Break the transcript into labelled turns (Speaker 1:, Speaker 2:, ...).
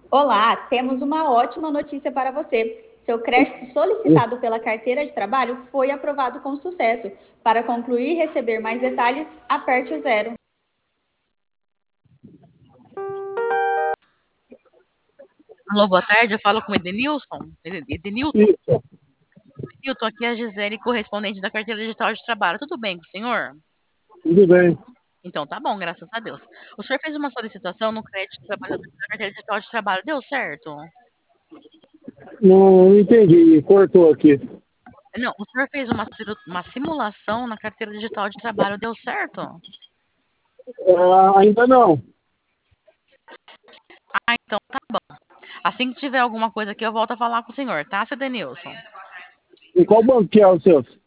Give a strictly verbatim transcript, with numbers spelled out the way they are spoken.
Speaker 1: Olá, temos uma ótima notícia para você. Seu crédito solicitado pela carteira de trabalho foi aprovado com sucesso. Para concluir e receber mais detalhes, aperte o zero.
Speaker 2: Alô, boa tarde, eu falo com o Edenilson. Eden- Edenilton,
Speaker 3: Isso,
Speaker 2: Edenilton, aqui é a Gisele, correspondente da carteira digital de trabalho. Tudo bem com o senhor?
Speaker 3: tudo bem.
Speaker 2: Então tá bom, graças a Deus. O senhor fez uma solicitação no crédito trabalhador da carteira digital de trabalho, deu certo?
Speaker 3: Não entendi, cortou aqui.
Speaker 2: Não, o senhor fez uma, siru- uma simulação na carteira digital de trabalho, deu certo?
Speaker 3: Ah, ainda não.
Speaker 2: Ah, então tá bom. Assim que tiver alguma coisa aqui, eu volto a falar com o senhor, tá, seu Edenilson?
Speaker 3: E qual banco que é o seu?